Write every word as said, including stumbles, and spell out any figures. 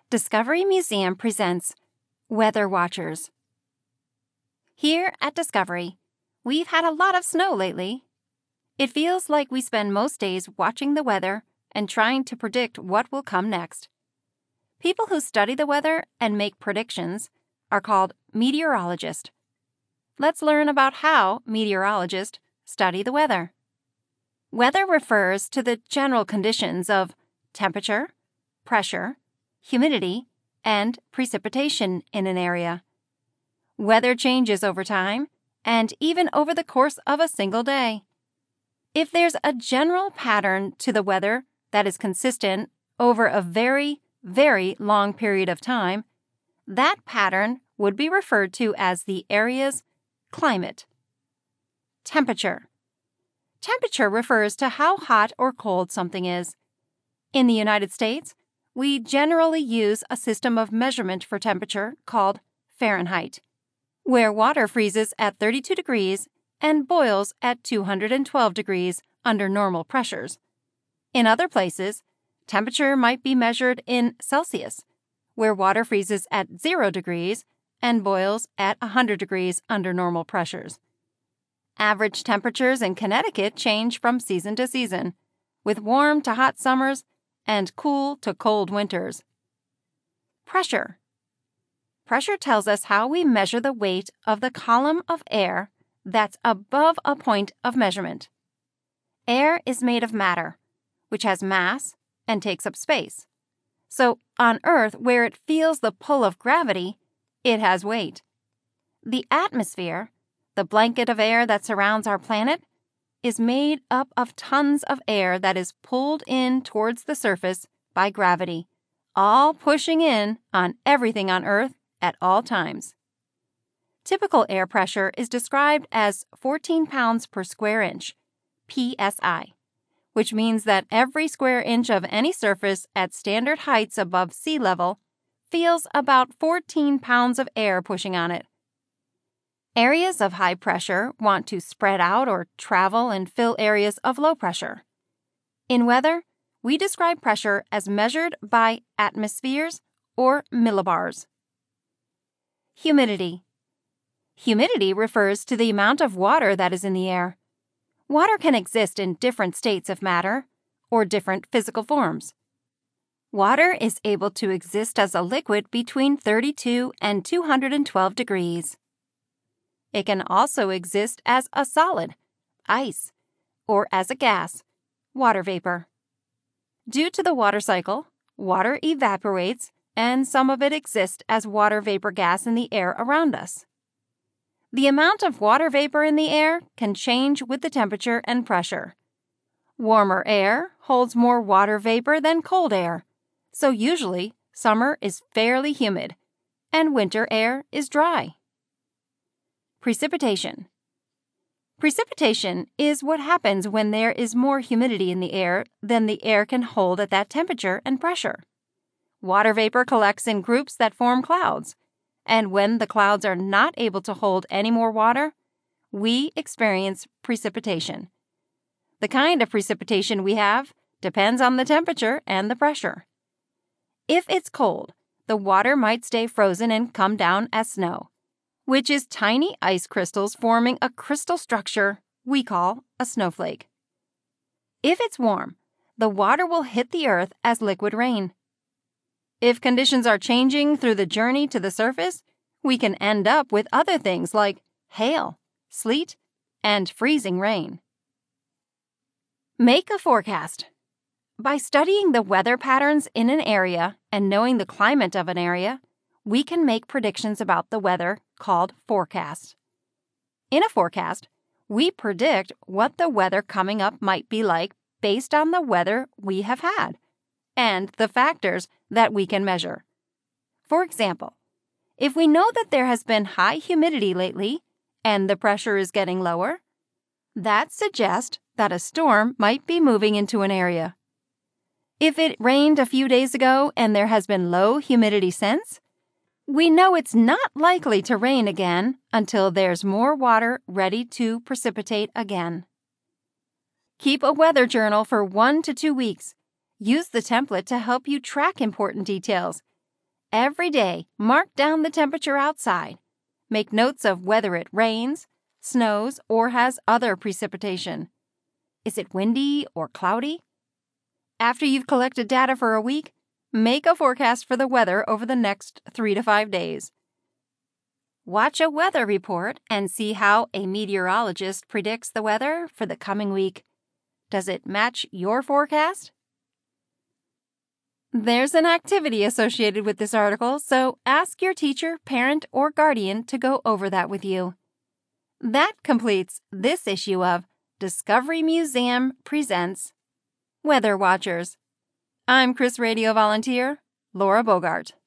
Discovery Museum presents Weather Watchers. Here at Discovery, we've had a lot of snow lately. It feels like we spend most days watching the weather and trying to predict what will come next. People who study the weather and make predictions are called meteorologists. Let's learn about how meteorologists study the weather. Weather refers to the general conditions of temperature, pressure, humidity, and precipitation in an area. Weather changes over time and even over the course of a single day. If there's a general pattern to the weather that is consistent over a very, very long period of time, that pattern would be referred to as the area's climate. Temperature. Temperature refers to how hot or cold something is. In the United States, we generally use a system of measurement for temperature called Fahrenheit, where water freezes at thirty-two degrees and boils at two hundred twelve degrees under normal pressures. In other places, temperature might be measured in Celsius, where water freezes at zero degrees and boils at one hundred degrees under normal pressures. Average temperatures in Connecticut change from season to season, with warm to hot summers and cool to cold winters. Pressure. Pressure tells us how we measure the weight of the column of air that's above a point of measurement. Air is made of matter, which has mass and takes up space. So, on Earth, where it feels the pull of gravity, it has weight. The atmosphere, the blanket of air that surrounds our planet, is made up of tons of air that is pulled in towards the surface by gravity, all pushing in on everything on Earth at all times. Typical air pressure is described as fourteen pounds per square inch, P S I, which means that every square inch of any surface at standard heights above sea level feels about fourteen pounds of air pushing on it. Areas of high pressure want to spread out or travel and fill areas of low pressure. In weather, we describe pressure as measured by atmospheres or millibars. Humidity. Humidity refers to the amount of water that is in the air. Water can exist in different states of matter or different physical forms. Water is able to exist as a liquid between thirty-two and two hundred twelve degrees. It can also exist as a solid, ice, or as a gas, water vapor. Due to the water cycle, water evaporates and some of it exists as water vapor gas in the air around us. The amount of water vapor in the air can change with the temperature and pressure. Warmer air holds more water vapor than cold air, so usually summer is fairly humid and winter air is dry. Precipitation. Precipitation is what happens when there is more humidity in the air than the air can hold at that temperature and pressure. Water vapor collects in groups that form clouds, and when the clouds are not able to hold any more water, we experience precipitation. The kind of precipitation we have depends on the temperature and the pressure. If it's cold, the water might stay frozen and come down as snow, which is tiny ice crystals forming a crystal structure we call a snowflake. If it's warm, the water will hit the earth as liquid rain. If conditions are changing through the journey to the surface, we can end up with other things like hail, sleet, and freezing rain. Make a forecast. By studying the weather patterns in an area and knowing the climate of an area, we can make predictions about the weather called forecasts. In a forecast, we predict what the weather coming up might be like based on the weather we have had and the factors that we can measure. For example, if we know that there has been high humidity lately and the pressure is getting lower, that suggests that a storm might be moving into an area. If it rained a few days ago and there has been low humidity since, we know it's not likely to rain again until there's more water ready to precipitate again. Keep a weather journal for one to two weeks. Use the template to help you track important details Every day, mark down the temperature outside. Make notes of whether it rains, snows, or has other precipitation. Is it windy or cloudy? After you've collected data for a week, make a forecast for the weather over the next three to five days. Watch a weather report and see how a meteorologist predicts the weather for the coming week. Does it match your forecast? There's an activity associated with this article, so ask your teacher, parent, or guardian to go over that with you. That completes this issue of Discovery Museum Presents Weather Watchers. I'm Chris Radio volunteer, Laura Bogart.